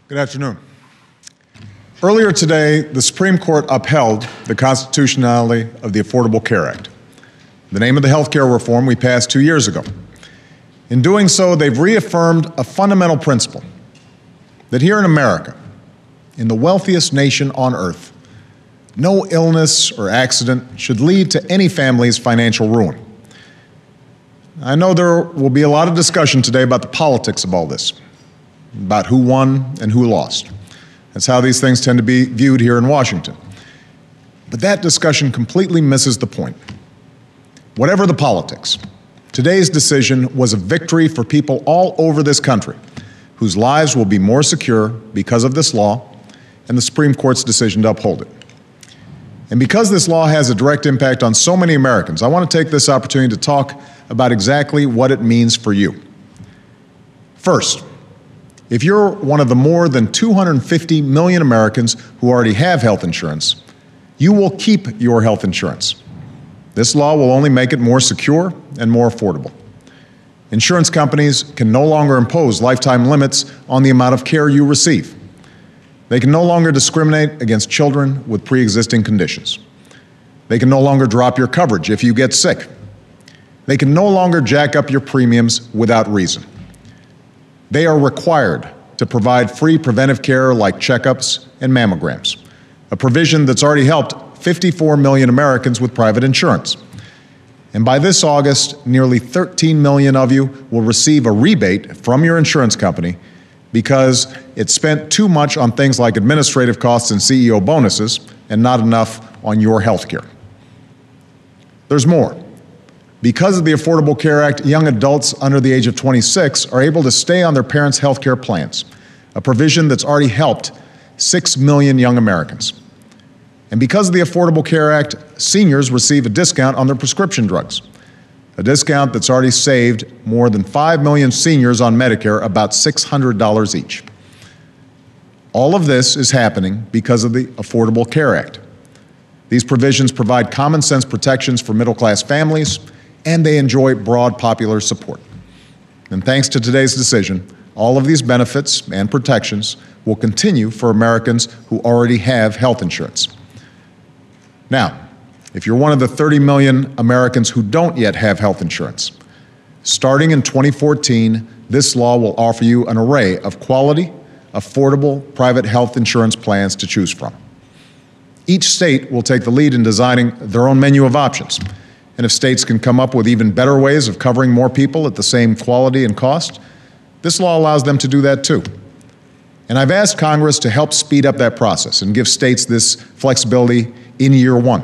Good afternoon. Earlier today, the Supreme Court upheld the constitutionality of the Affordable Care Act, the name of the health care reform we passed 2 years ago. In doing so, they've reaffirmed a fundamental principle that here in America, in the wealthiest nation on earth, no illness or accident should lead to any family's financial ruin. I know there will be a lot of discussion today about the politics of all this, about who won and who lost. That's how these things tend to be viewed here in Washington. But that discussion completely misses the point. Whatever the politics, today's decision was a victory for people all over this country whose lives will be more secure because of this law and the Supreme Court's decision to uphold it. And because this law has a direct impact on so many Americans, I want to take this opportunity to talk about exactly what it means for you. First, if you're one of the more than 250 million Americans who already have health insurance, you will keep your health insurance. This law will only make it more secure and more affordable. Insurance companies can no longer impose lifetime limits on the amount of care you receive. They can no longer discriminate against children with pre-existing conditions. They can no longer drop your coverage if you get sick. They can no longer jack up your premiums without reason. They are required to provide free preventive care like checkups and mammograms, a provision that's already helped 54 million Americans with private insurance. And by this August, nearly 13 million of you will receive a rebate from your insurance company because it spent too much on things like administrative costs and CEO bonuses and not enough on your health care. There's more. Because of the Affordable Care Act, young adults under the age of 26 are able to stay on their parents' health care plans, a provision that's already helped 6 million young Americans. And because of the Affordable Care Act, seniors receive a discount on their prescription drugs, a discount that's already saved more than 5 million seniors on Medicare about $600 each. All of this is happening because of the Affordable Care Act. These provisions provide common sense protections for middle-class families, and they enjoy broad popular support. And thanks to today's decision, all of these benefits and protections will continue for Americans who already have health insurance. Now, if you're one of the 30 million Americans who don't yet have health insurance, starting in 2014, this law will offer you an array of quality, affordable private health insurance plans to choose from. Each state will take the lead in designing their own menu of options. And if states can come up with even better ways of covering more people at the same quality and cost, this law allows them to do that too. And I've asked Congress to help speed up that process and give states this flexibility in year one.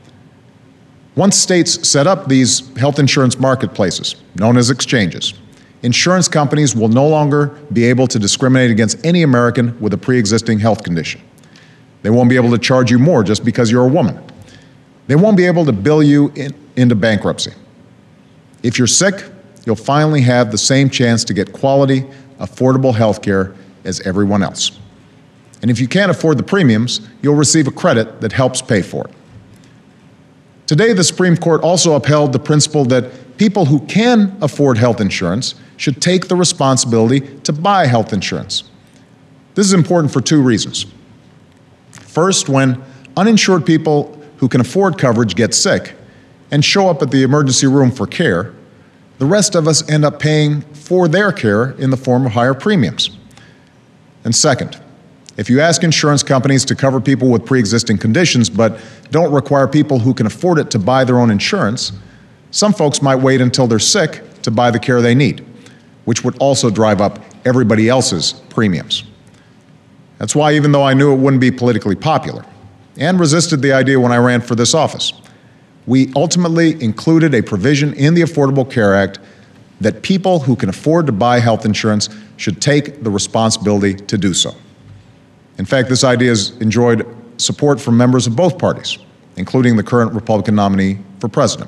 Once states set up these health insurance marketplaces, known as exchanges, insurance companies will no longer be able to discriminate against any American with a pre-existing health condition. They won't be able to charge you more just because you're a woman. They won't be able to bill you into bankruptcy. If you're sick, you'll finally have the same chance to get quality, affordable health care as everyone else. And if you can't afford the premiums, you'll receive a credit that helps pay for it. Today, the Supreme Court also upheld the principle that people who can afford health insurance should take the responsibility to buy health insurance. This is important for two reasons. First, when uninsured people who can afford coverage get sick and show up at the emergency room for care, the rest of us end up paying for their care in the form of higher premiums. And second, if you ask insurance companies to cover people with pre-existing conditions but don't require people who can afford it to buy their own insurance, some folks might wait until they're sick to buy the care they need, which would also drive up everybody else's premiums. That's why, even though I knew it wouldn't be politically popular and resisted the idea when I ran for this office, we ultimately included a provision in the Affordable Care Act that people who can afford to buy health insurance should take the responsibility to do so. In fact, this idea has enjoyed support from members of both parties, including the current Republican nominee for president.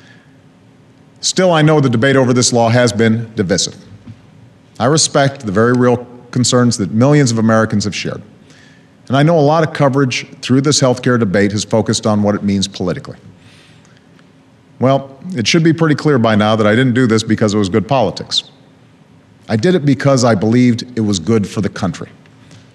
Still, I know the debate over this law has been divisive. I respect the very real concerns that millions of Americans have shared. And I know a lot of coverage through this healthcare debate has focused on what it means politically. Well, it should be pretty clear by now that I didn't do this because it was good politics. I did it because I believed it was good for the country.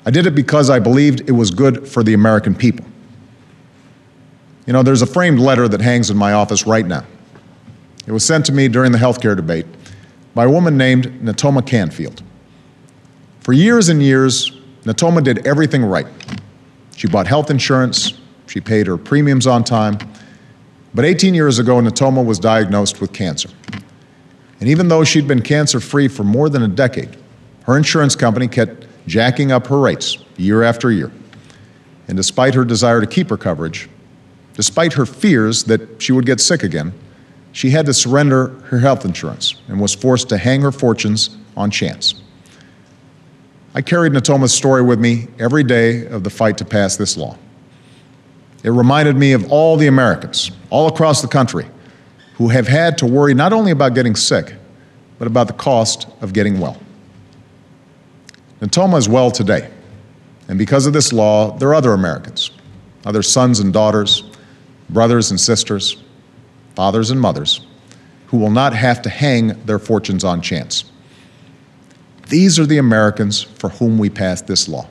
I did it because I believed it was good for the American people. You know, there's a framed letter that hangs in my office right now. It was sent to me during the healthcare debate by a woman named Natoma Canfield. For years and years, Natoma did everything right. She bought health insurance, she paid her premiums on time, but 18 years ago, Natoma was diagnosed with cancer. And even though she'd been cancer-free for more than a decade, her insurance company kept jacking up her rates year after year. And despite her desire to keep her coverage, despite her fears that she would get sick again, she had to surrender her health insurance and was forced to hang her fortunes on chance. I carried Natoma's story with me every day of the fight to pass this law. It reminded me of all the Americans, all across the country, who have had to worry not only about getting sick, but about the cost of getting well. Natoma is well today, and because of this law, there are other Americans, other sons and daughters, brothers and sisters, fathers and mothers, who will not have to hang their fortunes on chance. These are the Americans for whom we passed this law.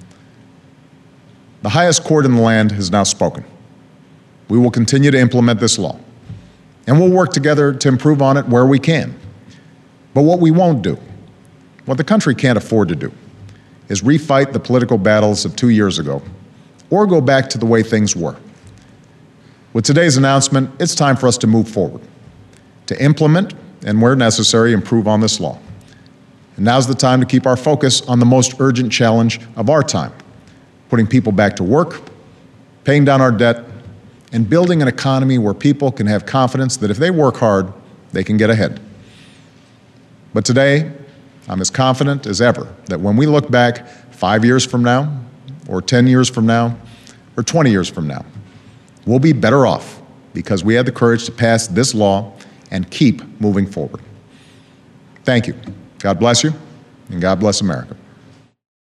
The highest court in the land has now spoken. We will continue to implement this law, and we'll work together to improve on it where we can. But what we won't do, what the country can't afford to do, is refight the political battles of 2 years ago or go back to the way things were. With today's announcement, it's time for us to move forward, to implement and, where necessary, improve on this law. And now's the time to keep our focus on the most urgent challenge of our time, putting people back to work, paying down our debt, and building an economy where people can have confidence that if they work hard, they can get ahead. But today, I'm as confident as ever that when we look back 5 years from now, or 10 years from now, or 20 years from now, we'll be better off because we had the courage to pass this law and keep moving forward. Thank you. God bless you, and God bless America.